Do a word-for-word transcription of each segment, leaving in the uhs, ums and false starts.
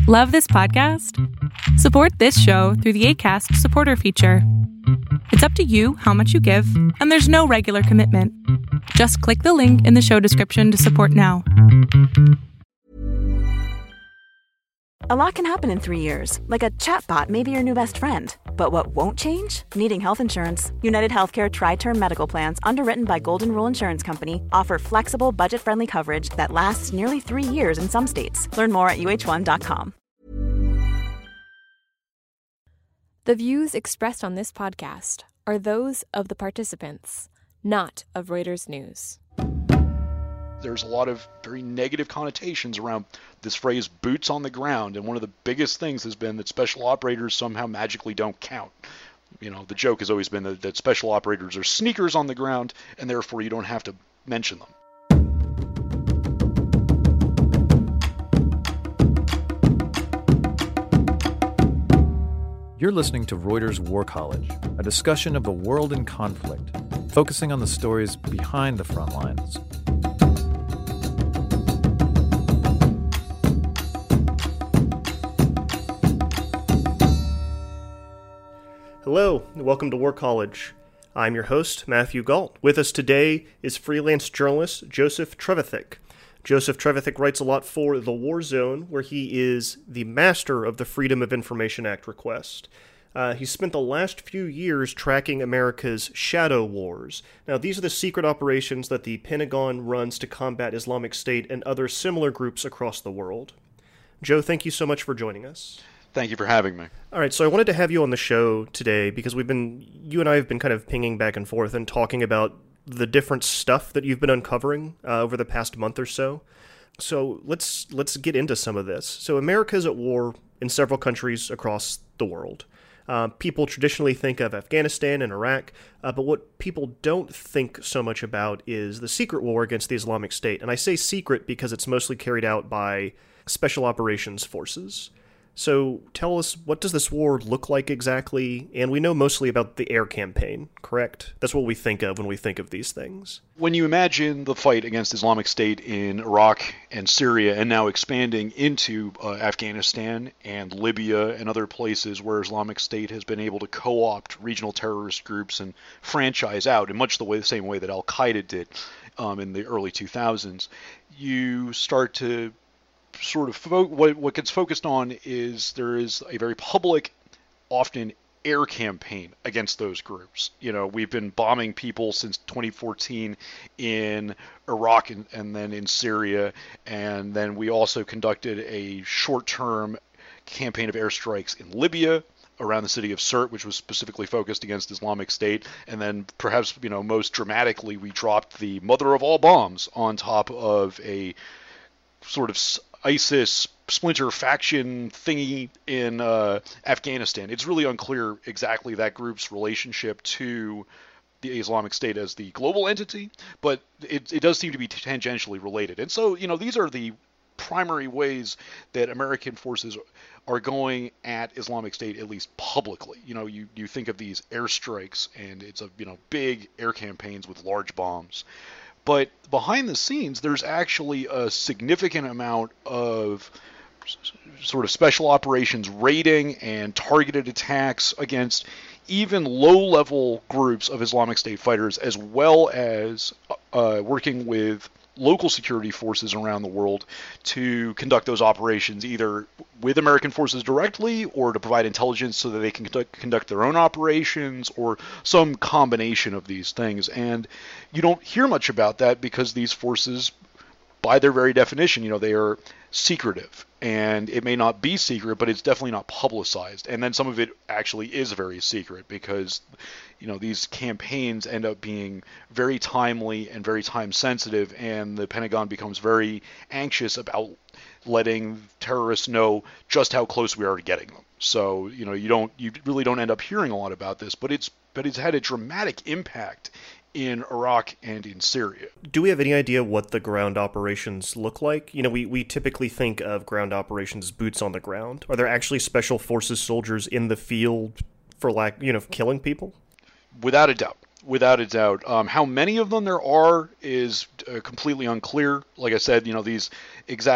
Love this podcast? Support this show through the Acast supporter feature. It's up to you how much you give, and there's no regular commitment. Just click the link in the show description to support now. A lot can happen in three years, like a chatbot may be your new best friend. But what won't change? Needing health insurance. United Healthcare Tri-Term Medical Plans, underwritten by Golden Rule Insurance Company, offer flexible, budget-friendly coverage that lasts nearly three years in some states. Learn more at U H one dot com. The views expressed on this podcast are those of the participants, not of Reuters News. There's a lot of very negative connotations around this phrase boots on the ground, and one of the biggest things has been that special operators somehow magically don't count. You know, the joke has always been that, that special operators are sneakers on the ground, and therefore you don't have to mention them. You're listening to Reuters War College, a discussion of the world in conflict, focusing on the stories behind the front lines. Hello, and welcome to War College. I'm your host, Matthew Galt. With us today is freelance journalist Joseph Trevithick. Joseph Trevithick writes a lot for The War Zone, where he is the master of the Freedom of Information Act request. Uh, he spent the last few years tracking America's shadow wars. Now, these are the secret operations that the Pentagon runs to combat Islamic State and other similar groups across the world. Joe, thank you so much for joining us. Thank you for having me. All right, so I wanted to have you on the show today because we've been, you and I have been kind of pinging back and forth and talking about the different stuff that you've been uncovering uh, over the past month or so. So let's let's get into some of this. So America's at war in several countries across the world. Uh, people traditionally think of Afghanistan and Iraq, uh, but what people don't think so much about is the secret war against the Islamic State. And I say secret because it's mostly carried out by special operations forces. So tell us, what does this war look like exactly? And we know mostly about the air campaign, correct? That's what we think of when we think of these things. When you imagine the fight against Islamic State in Iraq and Syria, and now expanding into uh, Afghanistan and Libya and other places where Islamic State has been able to co-opt regional terrorist groups and franchise out in much the way the same way that Al-Qaeda did um, in the early two thousands, you start to sort of fo- what what gets focused on is there is a very public, often air campaign against those groups. You know, we've been bombing people since twenty fourteen in Iraq and, and then in Syria, and then we also conducted a short-term campaign of airstrikes in Libya around the city of Sirte, which was specifically focused against Islamic State, and then perhaps, you know, most dramatically, we dropped the mother of all bombs on top of a sort of ISIS splinter faction thingy in uh, Afghanistan. It's really unclear exactly that group's relationship to the Islamic State as the global entity, but it, it does seem to be tangentially related. And so, you know, these are the primary ways that American forces are going at Islamic State, at least publicly. You know, you, you think of these airstrikes, and it's a, you know, big air campaigns with large bombs. But behind the scenes, there's actually a significant amount of sort of special operations raiding and targeted attacks against even low-level groups of Islamic State fighters, as well as uh, working with local security forces around the world to conduct those operations, either with American forces directly or to provide intelligence so that they can conduct, conduct their own operations, or some combination of these things. And you don't hear much about that because these forces, by their very definition, you know, they are secretive, and it may not be secret, but it's definitely not publicized. And then some of it actually is very secret because, you know, these campaigns end up being very timely and very time sensitive, and the Pentagon becomes very anxious about letting terrorists know just how close we are to getting them. So, you know, you don't, you really don't end up hearing a lot about this, but it's, but it's had a dramatic impact in Iraq and in Syria. Do we have any idea what the ground operations look like? You know, we, we typically think of ground operations as boots on the ground. Are there actually special forces soldiers in the field for, like, you know, killing people? Without a doubt. Without a doubt. Um, how many of them there are is uh, completely unclear. Like I said, you know, these exact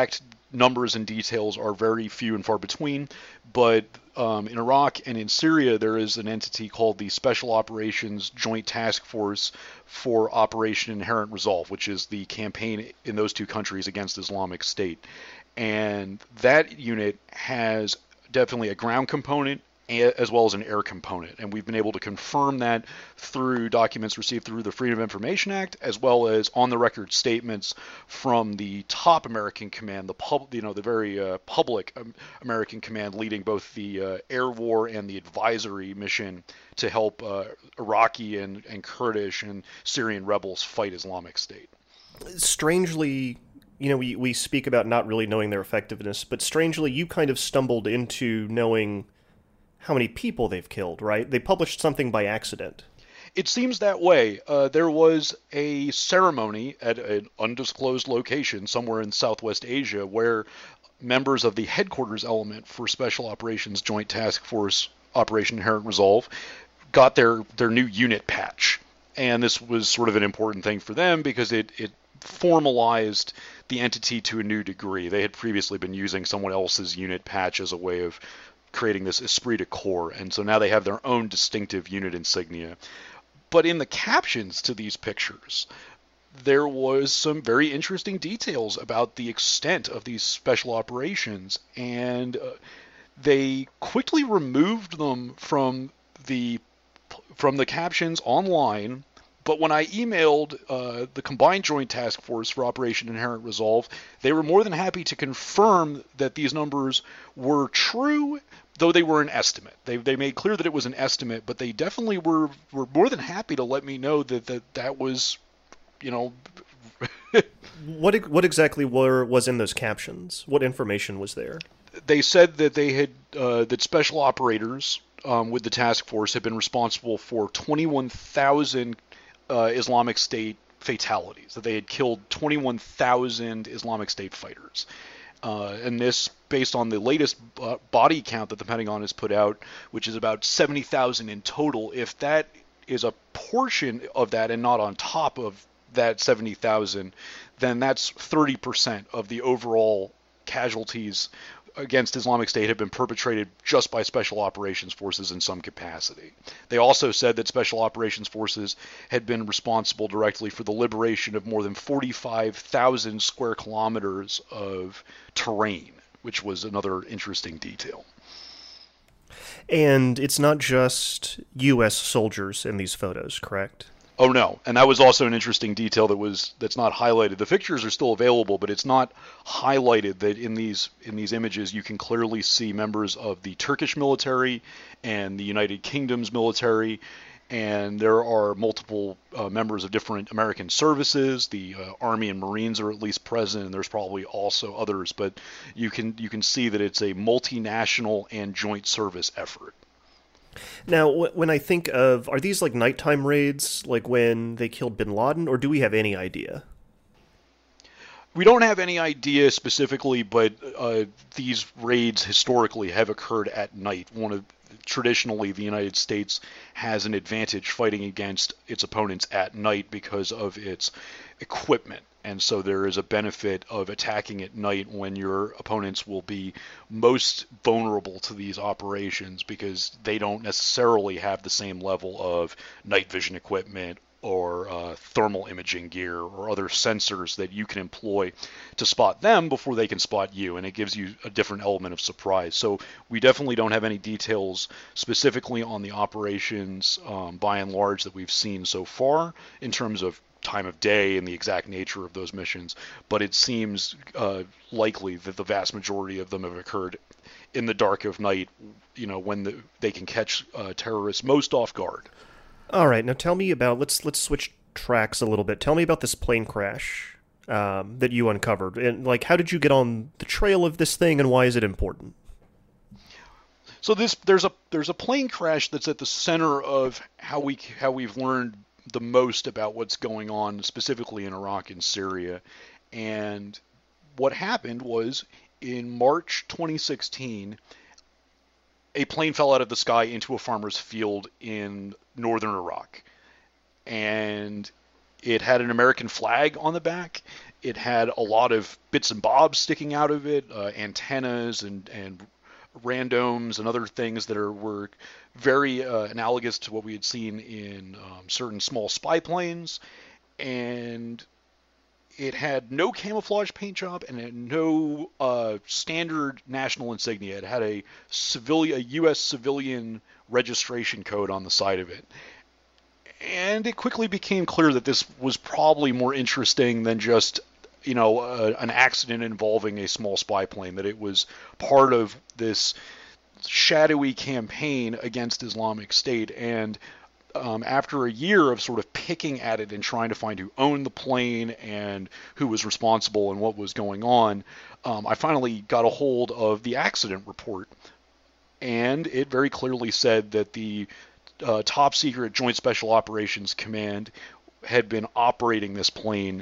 numbers and details are very few and far between, but um, in Iraq and in Syria, there is an entity called the Special Operations Joint Task Force for Operation Inherent Resolve, which is the campaign in those two countries against Islamic State. And that unit has definitely a ground component as well as an air component. And we've been able to confirm that through documents received through the Freedom of Information Act, as well as on-the-record statements from the top American command, the pub, you know, the very uh, public um, American command leading both the uh, air war and the advisory mission to help uh, Iraqi and, and Kurdish and Syrian rebels fight Islamic State. Strangely, you know, we, we speak about not really knowing their effectiveness, but strangely, you kind of stumbled into knowing how many people they've killed, right? They published something by accident. It seems that way. Uh, there was a ceremony at an undisclosed location somewhere in Southwest Asia where members of the headquarters element for Special Operations Joint Task Force Operation Inherent Resolve got their, their new unit patch. And this was sort of an important thing for them because it, it formalized the entity to a new degree. They had previously been using someone else's unit patch as a way of creating this esprit de corps, and so now they have their own distinctive unit insignia. But in the captions to these pictures, there was some very interesting details about the extent of these special operations, and uh, they quickly removed them from the from the captions online. But when I emailed uh, the Combined Joint Task Force for Operation Inherent Resolve, they were more than happy to confirm that these numbers were true, though they were an estimate. They they made clear that it was an estimate, but they definitely were, were more than happy to let me know that that, that was, you know... what what exactly were was in those captions? What information was there? They said that they had uh, that special operators um, with the task force had been responsible for twenty-one thousand Uh, Islamic State fatalities, that they had killed twenty-one thousand Islamic State fighters. Uh, and this based on the latest uh, body count that the Pentagon has put out, which is about seventy thousand in total. If that is a portion of that and not on top of that seventy thousand, then that's thirty percent of the overall casualties against Islamic State have been perpetrated just by Special Operations Forces in some capacity. They also said that Special Operations Forces had been responsible directly for the liberation of more than forty-five thousand square kilometers of terrain, which was another interesting detail. And it's not just U S soldiers in these photos, correct? Oh no, and that was also an interesting detail that was that's not highlighted. The pictures are still available, but it's not highlighted that in these in these images you can clearly see members of the Turkish military and the United Kingdom's military, and there are multiple uh, members of different American services. The uh, Army and Marines are at least present, and there's probably also others, but you can you can see that it's a multinational and joint service effort. Now, when I think of, are these like nighttime raids, like when they killed bin Laden, or do we have any idea? We don't have any idea specifically, but uh, these raids historically have occurred at night. One of traditionally, the United States has an advantage fighting against its opponents at night because of its equipment. And so there is a benefit of attacking at night when your opponents will be most vulnerable to these operations because they don't necessarily have the same level of night vision equipment or uh, thermal imaging gear or other sensors that you can employ to spot them before they can spot you, and it gives you a different element of surprise. So we definitely don't have any details specifically on the operations um, by and large that we've seen so far in terms of time of day and the exact nature of those missions, but it seems uh, likely that the vast majority of them have occurred in the dark of night, you know, when the, they can catch uh, terrorists most off guard. All right, now tell me about, let's let's switch tracks a little bit. Tell me about this plane crash um, that you uncovered. And, like, how did you get on the trail of this thing, and why is it important? So this there's a there's a plane crash that's at the center of how we how we've learned the most about what's going on, specifically in Iraq and Syria. And what happened was in March twenty sixteen, a plane fell out of the sky into a farmer's field in northern Iraq. And it had an American flag on the back, It had a lot of bits and bobs sticking out of it, uh, antennas and, and randoms and other things that are were very uh, analogous to what we had seen in um, certain small spy planes. And it had no camouflage paint job and it had no uh, standard national insignia. It had a civilian, a U S civilian registration code on the side of it. And it quickly became clear that this was probably more interesting than just, you know, uh, an accident involving a small spy plane, that it was part of this shadowy campaign against Islamic State. And um, after a year of sort of picking at it and trying to find who owned the plane and who was responsible and what was going on, um, I finally got a hold of the accident report. And it very clearly said that the uh, top secret Joint Special Operations Command had been operating this plane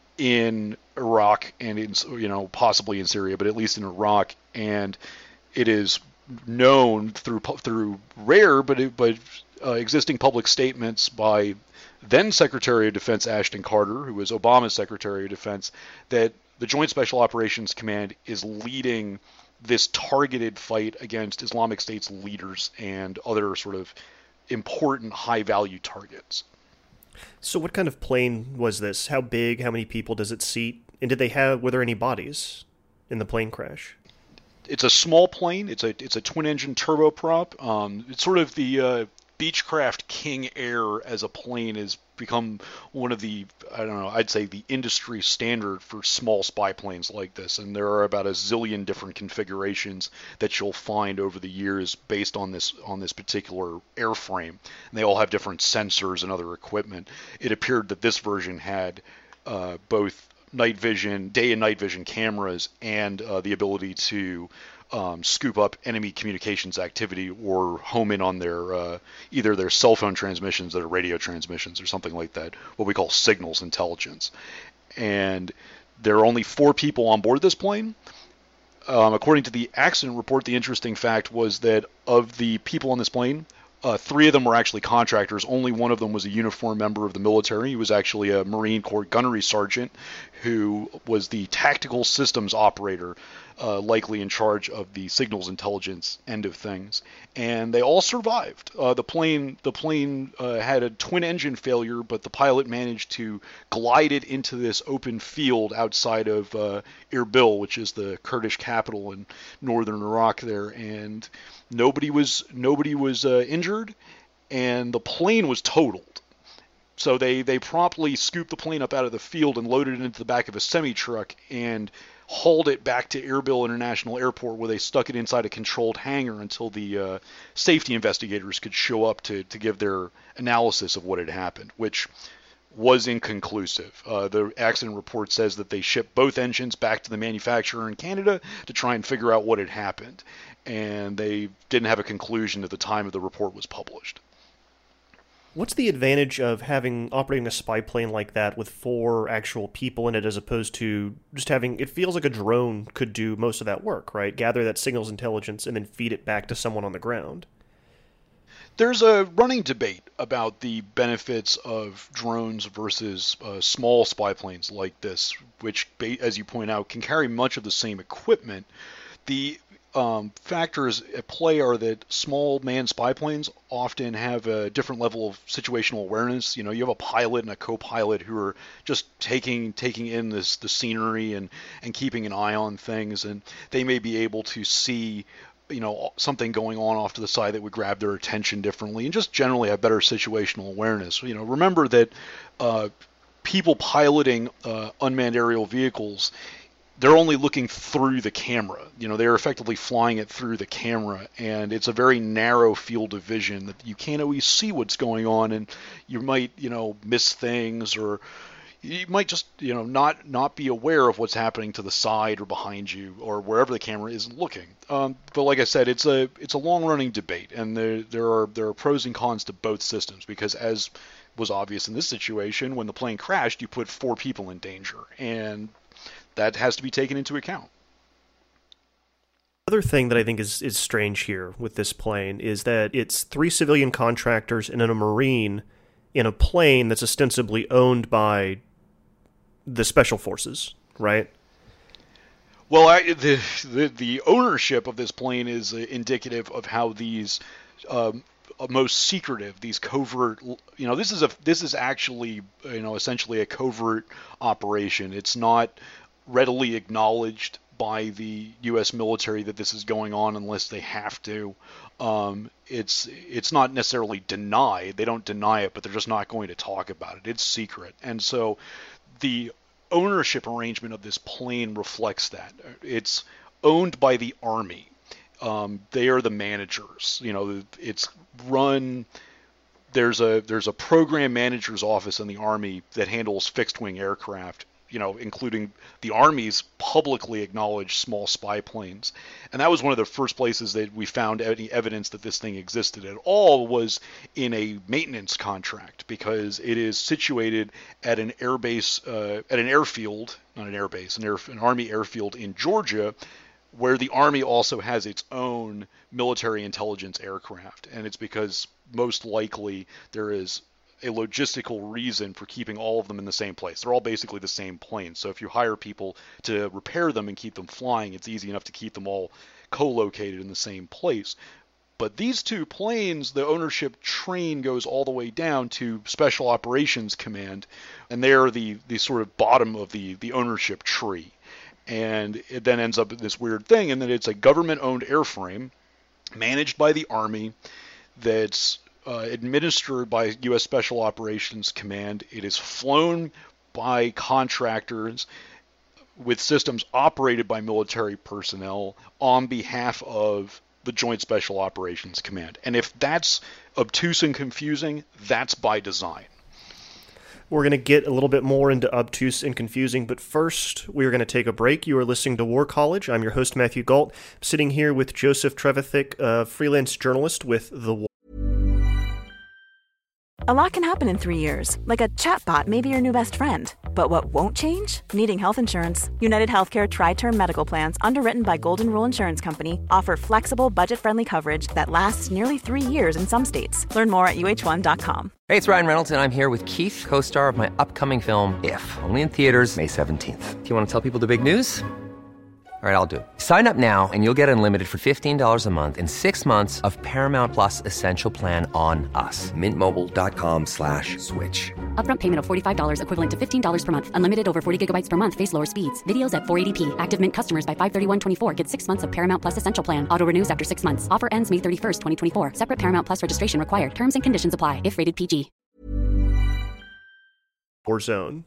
in Iraq and in, you know, possibly in Syria, but at least in Iraq. And it is known through through rare but but uh, existing public statements by then Secretary of Defense Ashton Carter, who was Obama's Secretary of Defense, that the Joint Special Operations Command is leading this targeted fight against Islamic State's leaders and other sort of important high-value targets. So what kind of plane was this? How big? How many people does it seat? And did they have, were there any bodies in the plane crash? It's a small plane. It's a it's a twin-engine turboprop. Um, it's sort of the uh, Beechcraft King Air as a plane has become one of the, I don't know, I'd say the industry standard for small spy planes like this. And there are about a zillion different configurations that you'll find over the years based on this on this particular airframe. And they all have different sensors and other equipment. It appeared that this version had uh, both night vision, day and night vision cameras, and uh, the ability to um, scoop up enemy communications activity or home in on their uh, either their cell phone transmissions or radio transmissions or something like that, what we call signals intelligence. And there are only four people on board this plane. Um, according to the accident report, the interesting fact was that of the people on this plane, Uh, three of them were actually contractors. Only one of them was a uniformed member of the military. He was actually a Marine Corps gunnery sergeant who was the tactical systems operator, uh, likely in charge of the signals intelligence end of things. And they all survived. Uh, the plane, the plane uh, had a twin engine failure, but the pilot managed to glide it into this open field outside of uh, Erbil, which is the Kurdish capital in northern Iraq there. And Nobody was nobody was uh, injured, and the plane was totaled. So they, they promptly scooped the plane up out of the field and loaded it into the back of a semi-truck and hauled it back to Erbil International Airport, where they stuck it inside a controlled hangar until the uh, safety investigators could show up to, to give their analysis of what had happened, which was inconclusive. Uh, the accident report says that they shipped both engines back to the manufacturer in Canada to try and figure out what had happened. And they didn't have a conclusion at the time of the report was published. What's the advantage of having operating a spy plane like that with four actual people in it as opposed to just having, it feels like a drone could do most of that work, right? Gather that signals intelligence and then feed it back to someone on the ground. There's a running debate about the benefits of drones versus uh, small spy planes like this, which, as you point out, can carry much of the same equipment. The Um, factors at play are that small manned spy planes often have a different level of situational awareness. You know, you have a pilot and a co-pilot who are just taking taking in this the scenery and, and keeping an eye on things, and they may be able to see, you know, something going on off to the side that would grab their attention differently, and just generally have better situational awareness. You know, remember that uh, people piloting uh, unmanned aerial vehicles, they're only looking through the camera. You know, they're effectively flying it through the camera, and it's a very narrow field of vision that you can't always see what's going on, and you might, you know, miss things, or you might just, you know, not not be aware of what's happening to the side or behind you or wherever the camera is looking. Um, but like I said, it's a it's a long-running debate, and there there are there are pros and cons to both systems, because as was obvious in this situation, when the plane crashed, you put four people in danger, and that has to be taken into account. Another thing that I think is, is strange here with this plane is that it's three civilian contractors and then a Marine in a plane that's ostensibly owned by the special forces, right? Well, I, the, the the ownership of this plane is uh, indicative of how these um, most secretive, these covert, you know, this is a this is actually, you know, essentially a covert operation. It's not readily acknowledged by the U S military that this is going on unless they have to. Um, it's it's not necessarily denied. They don't deny it, but they're just not going to talk about it. It's secret, and so the ownership arrangement of this plane reflects that. It's owned by the Army. Um, they are the managers. You know, it's run. There's a there's a program manager's office in the Army that handles fixed wing aircraft, you know, including the Army's publicly acknowledged small spy planes. And that was one of the first places that we found any evidence that this thing existed at all, was in a maintenance contract, because it is situated at an airbase, uh, at an airfield, not an airbase, an, air, an Army airfield in Georgia, where the Army also has its own military intelligence aircraft. And it's because most likely there is a logistical reason for keeping all of them in the same place. They're all basically the same plane. So if you hire people to repair them and keep them flying, it's easy enough to keep them all co-located in the same place. But these two planes, the ownership train goes all the way down to Special Operations Command, and they're the, the sort of bottom of the, the ownership tree. And it then ends up in this weird thing, and then it's a government-owned airframe managed by the Army that's Uh, administered by U S Special Operations Command. It is flown by contractors with systems operated by military personnel on behalf of the Joint Special Operations Command. And if that's obtuse and confusing, that's by design. We're going to get a little bit more into obtuse and confusing, but first we're going to take a break. You are listening to War College. I'm your host, Matthew Gault. I'm sitting here with Joseph Trevithick, a freelance journalist with The War. A lot can happen in three years, like a chatbot may be your new best friend. But what won't change? Needing health insurance. United Healthcare Tri-Term Medical Plans, underwritten by Golden Rule Insurance Company, offer flexible, budget-friendly coverage that lasts nearly three years in some states. Learn more at U H one dot com. Hey, it's Ryan Reynolds, and I'm here with Keith, co-star of my upcoming film, If, only in theaters May seventeenth. Do you want to tell people the big news? All right, I'll do it. Sign up now and you'll get unlimited for fifteen dollars a month and six months of Paramount Plus Essential Plan on us. Mint Mobile dot com slash switch. Upfront payment of forty-five dollars equivalent to fifteen dollars per month. Unlimited over forty gigabytes per month. Face lower speeds. Videos at four eighty p. Active Mint customers by five thirty-one twenty-four get six months of Paramount Plus Essential Plan. Auto renews after six months. Offer ends May thirty-first, twenty twenty-four. Separate Paramount Plus registration required. Terms and conditions apply if rated P G. Warzone.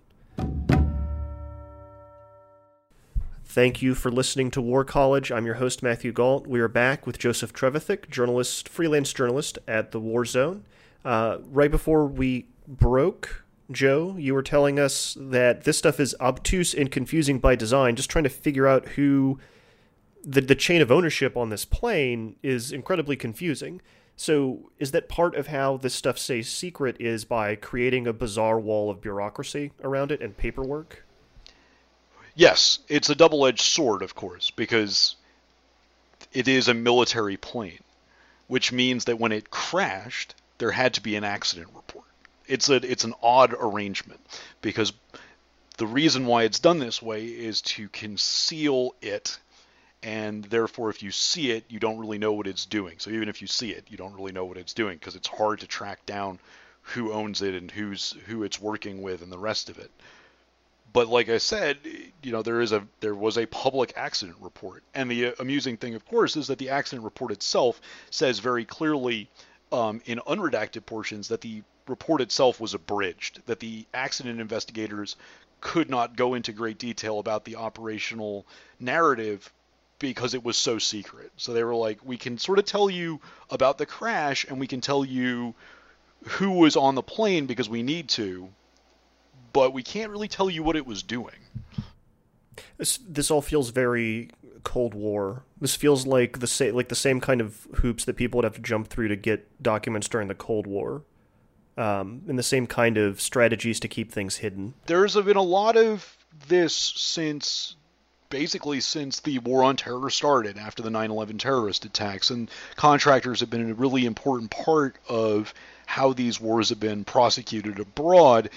Thank you for listening to War College. I'm your host, Matthew Gault. We are back with Joseph Trevithick, journalist, freelance journalist at The Warzone. Uh, right before we broke, Joe, you were telling us that this stuff is obtuse and confusing by design, just trying to figure out who... The, the chain of ownership on this plane is incredibly confusing. So is that part of how this stuff stays secret, is by creating a bizarre wall of bureaucracy around it and paperwork? Yes, it's a double-edged sword, of course, because it is a military plane, which means that when it crashed, there had to be an accident report. It's a it's an odd arrangement, because the reason why it's done this way is to conceal it, and therefore if you see it, you don't really know what it's doing. So even if you see it, you don't really know what it's doing, because it's hard to track down who owns it and who's who it's working with and the rest of it. But like I said, you know, there is a there was a public accident report, and the uh, amusing thing, of course, is that the accident report itself says very clearly, um, in unredacted portions, that the report itself was abridged, that the accident investigators could not go into great detail about the operational narrative because it was so secret. So they were like, we can sort of tell you about the crash, and we can tell you who was on the plane because we need to, but we can't really tell you what it was doing. This this all feels very Cold War. This feels like the same like the same kind of hoops that people would have to jump through to get documents during the Cold War, um, and the same kind of strategies to keep things hidden. There's been a lot of this since basically since the War on Terror started after the nine eleven terrorist attacks, and contractors have been a really important part of how these wars have been prosecuted abroad.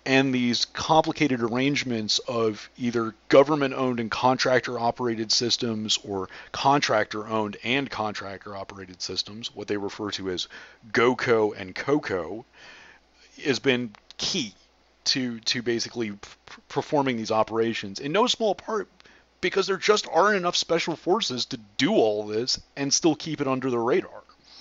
and these complicated arrangements of either government-owned and contractor-operated systems or contractor-owned and contractor-operated systems, what they refer to as GOCO and COCO, has been key to to basically p- performing these operations, in no small part because there just aren't enough special forces to do all this and still keep it under the radar.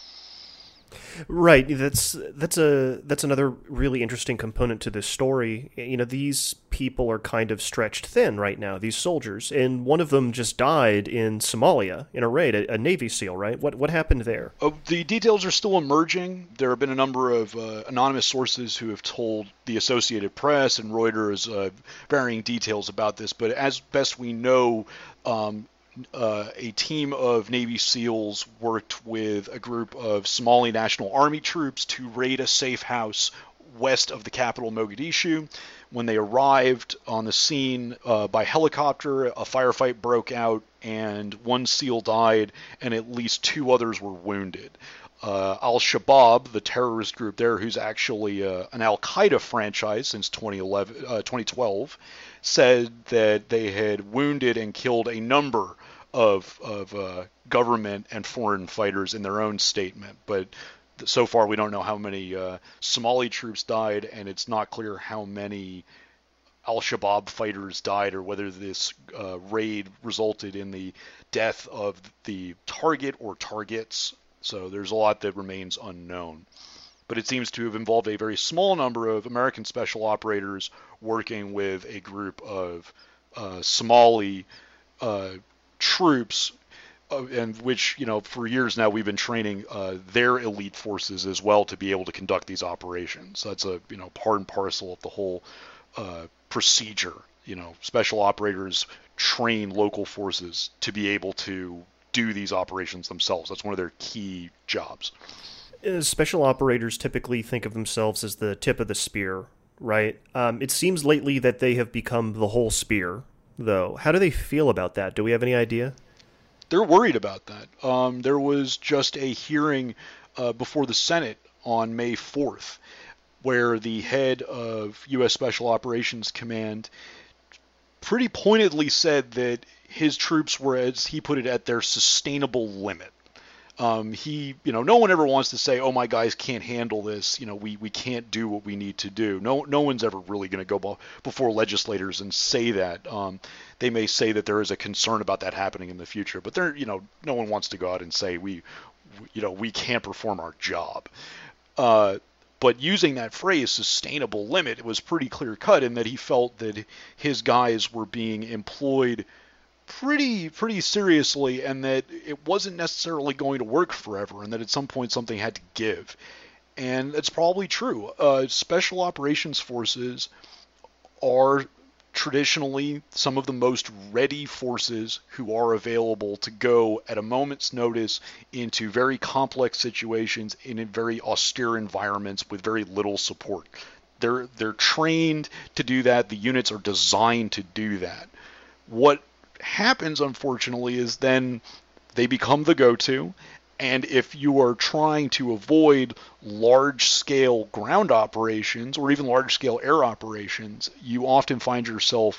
Right. That's that's a that's another really interesting component to this story. You know, these people are kind of stretched thin right now, these soldiers, and one of them just died in Somalia in a raid, a, a Navy SEAL, right? What what happened there? Uh, the details are still emerging. There have been a number of uh, anonymous sources who have told the Associated Press and Reuters uh, varying details about this, but as best we know, um, Uh, a team of Navy SEALs worked with a group of Somali National Army troops to raid a safe house west of the capital, Mogadishu. When they arrived on the scene uh, by helicopter, a firefight broke out and one SEAL died and at least two others were wounded. Uh, Al-Shabaab, the terrorist group there, who's actually uh, an Al-Qaeda franchise since twenty eleven, uh, twenty twelve, said that they had wounded and killed a number of, of uh, government and foreign fighters in their own statement. But so far we don't know how many uh, Somali troops died, and it's not clear how many Al-Shabaab fighters died or whether this uh, raid resulted in the death of the target or targets. So there's a lot that remains unknown. But it seems to have involved a very small number of American special operators working with a group of uh, Somali uh, troops, uh, and which, you know, for years now we've been training uh, their elite forces as well to be able to conduct these operations. So that's a, you know, part and parcel of the whole uh, procedure. You know, special operators train local forces to be able to do these operations themselves. That's one of their key jobs. Special operators typically think of themselves as the tip of the spear, right? Um, it seems lately that they have become the whole spear, though. How do they feel about that? Do we have any idea? They're worried about that. Um, there was just a hearing uh, before the Senate on May fourth, where the head of U S Special Operations Command pretty pointedly said that his troops were, as he put it, at their sustainable limit. Um, he, you know, no one ever wants to say, oh, my guys can't handle this. You know, we, we can't do what we need to do. No, no one's ever really going to go before legislators and say that. Um, they may say that there is a concern about that happening in the future, but there, you know, no one wants to go out and say we, you know, we can't perform our job. Uh, But using that phrase, sustainable limit, it was pretty clear cut in that he felt that his guys were being employed pretty pretty seriously, and that it wasn't necessarily going to work forever, and that at some point something had to give. And that's probably true. Uh, special operations forces are traditionally some of the most ready forces who are available to go at a moment's notice into very complex situations in very austere environments with very little support. They're they're trained to do that. The units are designed to do that. What happens, unfortunately, is then they become the go-to, and if you are trying to avoid large-scale ground operations or even large-scale air operations, you often find yourself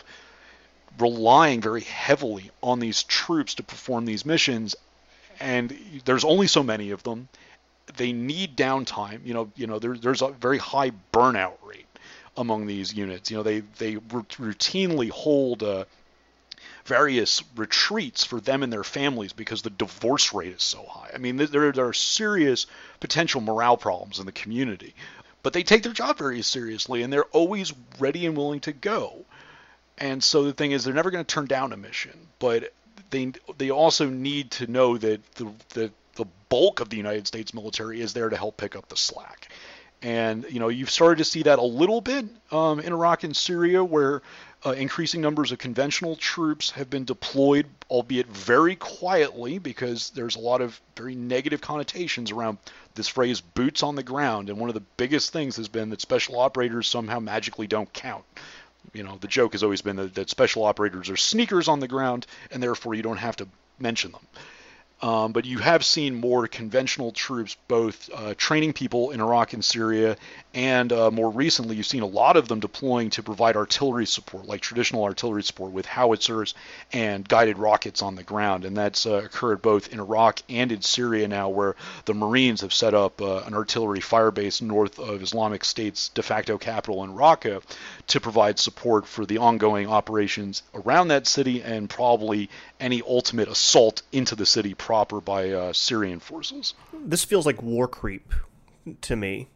relying very heavily on these troops to perform these missions, and there's only so many of them. They need downtime. You know, you know, there, there's a very high burnout rate among these units. You know, they they routinely hold uh, various retreats for them and their families because the divorce rate is so high. I mean, there, there are serious potential morale problems in the community. But they take their job very seriously, and they're always ready and willing to go. And so the thing is, they're never going to turn down a mission. But they they also need to know that the, the, the bulk of the United States military is there to help pick up the slack. And, you know, you've started to see that a little bit um, in Iraq and Syria, where uh, increasing numbers of conventional troops have been deployed, albeit very quietly, because there's a lot of very negative connotations around this phrase, boots on the ground. And one of the biggest things has been that special operators somehow magically don't count. You know, the joke has always been that, that special operators are sneakers on the ground, and therefore you don't have to mention them. Um, but you have seen more conventional troops both uh, training people in Iraq and Syria, and uh, more recently you've seen a lot of them deploying to provide artillery support, like traditional artillery support with howitzers and guided rockets on the ground. And that's uh, occurred both in Iraq and in Syria now, where the Marines have set up uh, an artillery fire base north of Islamic State's de facto capital in Raqqa to provide support for the ongoing operations around that city and probably any ultimate assault into the city proper by uh, Syrian forces. This feels like war creep to me.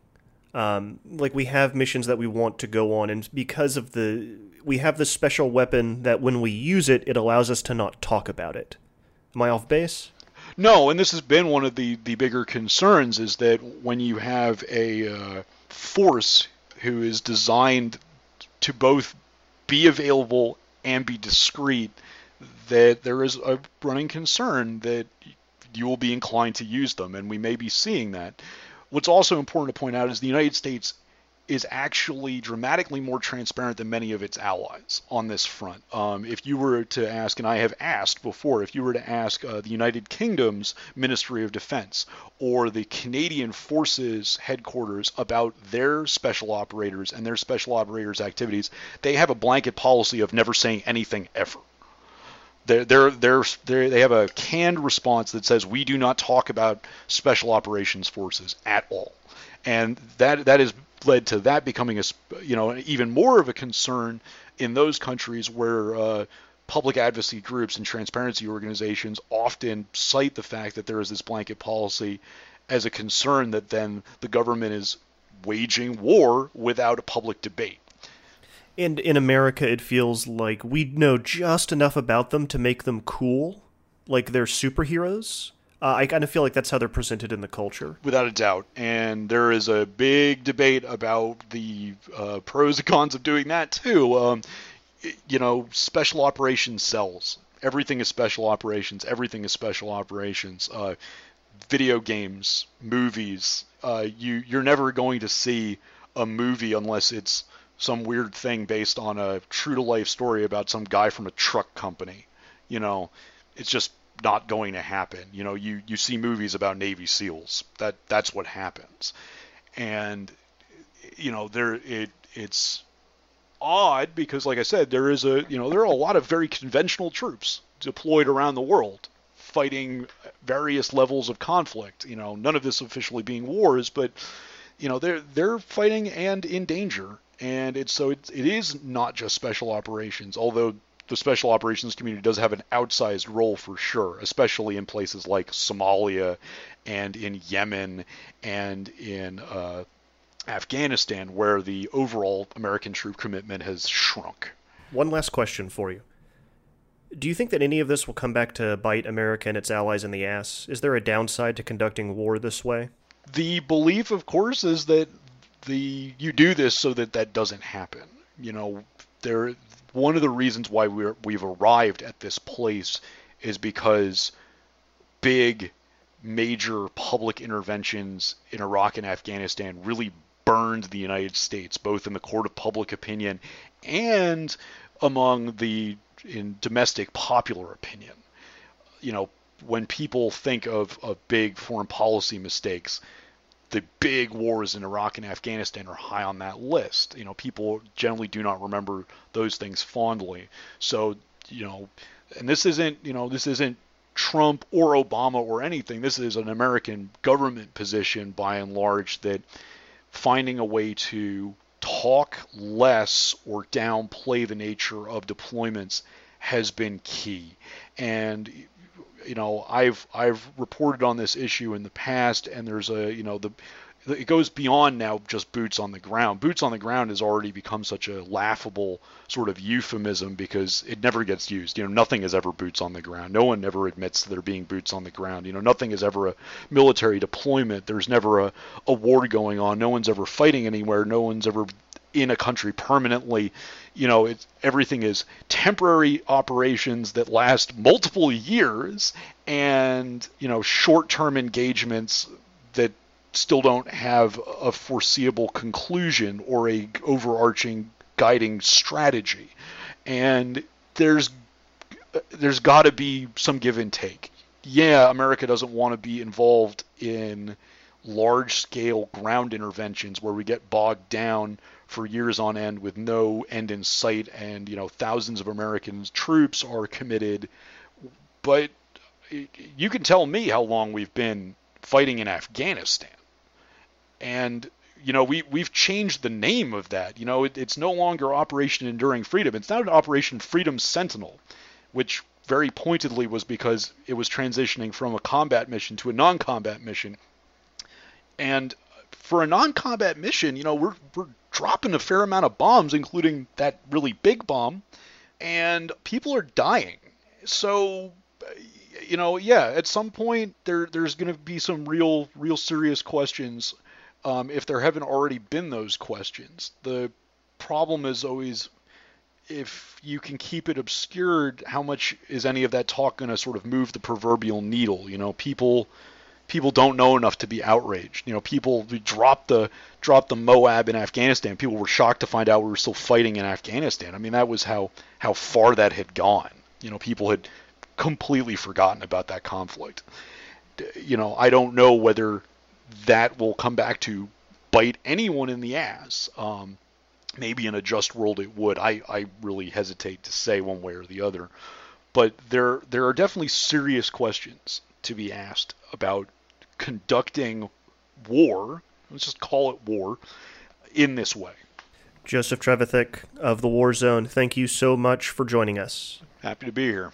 Um, like we have missions that we want to go on, and because of the, we have this special weapon that when we use it, it allows us to not talk about it. Am I off base? No, and this has been one of the, the bigger concerns, is that when you have a uh, force who is designed to both be available and be discreet, that there is a running concern that you will be inclined to use them, and we may be seeing that. What's also important to point out is the United States is actually dramatically more transparent than many of its allies on this front. Um, if you were to ask, and I have asked before, if you were to ask uh, the United Kingdom's Ministry of Defense or the Canadian Forces headquarters about their special operators and their special operators activities, they have a blanket policy of never saying anything ever. They're, they're, they're, they're, they have a canned response that says we do not talk about special operations forces at all. And that that has led to that becoming a, you know, even more of a concern in those countries where uh, public advocacy groups and transparency organizations often cite the fact that there is this blanket policy as a concern that then the government is waging war without a public debate. And in America, it feels like we know just enough about them to make them cool, like they're superheroes. Uh, I kind of feel like that's how they're presented in the culture. Without a doubt. And there is a big debate about the uh, pros and cons of doing that, too. Um, you know, special operations cells. Everything is special operations. Everything is special operations. Uh, video games, movies. Uh, you, you're never going to see a movie unless it's some weird thing based on a true-to-life story about some guy from a truck company. You know, it's just not going to happen. You know, you, you see movies about Navy SEALs. That that's what happens. And you know, there it it's odd because, like I said, there is a you know there are a lot of very conventional troops deployed around the world fighting various levels of conflict. You know, none of this officially being wars, but you know they're they're fighting and in danger. And it's so it, it is not just special operations, although the special operations community does have an outsized role for sure, especially in places like Somalia and in Yemen and in uh, Afghanistan, where the overall American troop commitment has shrunk. One last question for you. Do you think that any of this will come back to bite America and its allies in the ass? Is there a downside to conducting war this way? The belief, of course, is that the you do this so that that doesn't happen. You know, there. One of the reasons why we're, we've arrived at this place is because big, major public interventions in Iraq and Afghanistan really burned the United States, both in the court of public opinion and among the in domestic popular opinion. You know, when people think of, of big foreign policy mistakes, the big wars in Iraq and Afghanistan are high on that list. You know, people generally do not remember those things fondly. So, you know, and this isn't, you know, this isn't Trump or Obama or anything. This is an American government position by and large that finding a way to talk less or downplay the nature of deployments has been key. And you know, I've I've reported on this issue in the past, and there's a you know the it goes beyond now just boots on the ground. Boots on the ground has already become such a laughable sort of euphemism because it never gets used. You know, nothing is ever boots on the ground. No one ever admits there being boots on the ground. You know, nothing is ever a military deployment. There's never a, a war going on. No one's ever fighting anywhere. No one's ever in a country permanently. You know, it's, everything is temporary operations that last multiple years and, you know, short-term engagements that still don't have a foreseeable conclusion or a overarching guiding strategy. And there's there's got to be some give and take. yeah, America doesn't want to be involved in large-scale ground interventions where we get bogged down for years on end with no end in sight, and you know thousands of American troops are committed. But you can tell me how long we've been fighting in Afghanistan, and you know we we've changed the name of that. You know it, it's no longer Operation Enduring Freedom. It's now Operation Freedom Sentinel, which very pointedly was because it was transitioning from a combat mission to a non-combat mission. And for a non-combat mission, you know, we're we're dropping a fair amount of bombs, including that really big bomb, and people are dying. So, you know, yeah, at some point there there's going to be some real real serious questions, um, if there haven't already been those questions. The problem is always, if you can keep it obscured, how much is any of that talk going to sort of move the proverbial needle? You know, people. People don't know enough to be outraged. You know, people we dropped the dropped the Moab in Afghanistan. People were shocked to find out we were still fighting in Afghanistan. I mean, that was how how far that had gone. You know, people had completely forgotten about that conflict. You know, I don't know whether that will come back to bite anyone in the ass. Um, maybe in a just world it would. I, I really hesitate to say one way or the other. But there there are definitely serious questions to be asked about conducting war, let's just call it war, in this way. Joseph Trevithick of The War Zone, thank you so much for joining us. Happy to be here.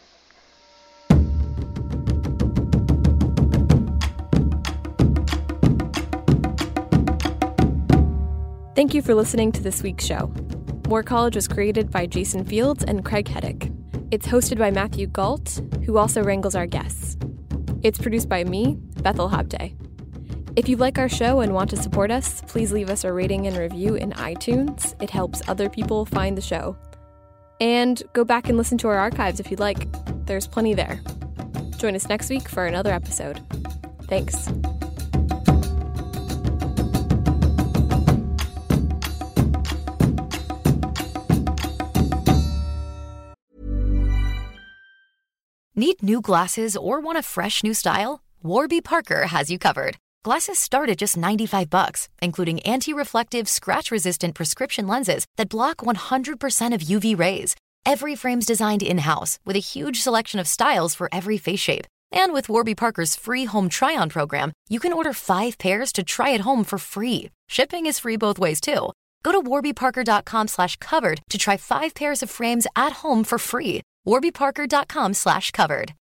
Thank you for listening to this week's show. War College was created by Jason Fields and Craig Heddick. It's hosted by Matthew Galt, who also wrangles our guests. It's produced by me, Bethel Habte. If you like our show and want to support us, please leave us a rating and review in iTunes. It helps other people find the show. And go back and listen to our archives if you'd like. There's plenty there. Join us next week for another episode. Thanks. Need new glasses or want a fresh new style? Warby Parker has you covered. Glasses start at just ninety-five bucks, including anti-reflective, scratch-resistant prescription lenses that block one hundred percent of U V rays. Every frame's designed in-house with a huge selection of styles for every face shape. And with Warby Parker's free home try-on program, you can order five pairs to try at home for free. Shipping is free both ways, too. Go to warbyparker.com slash covered to try five pairs of frames at home for free. warbyparker.com slash covered.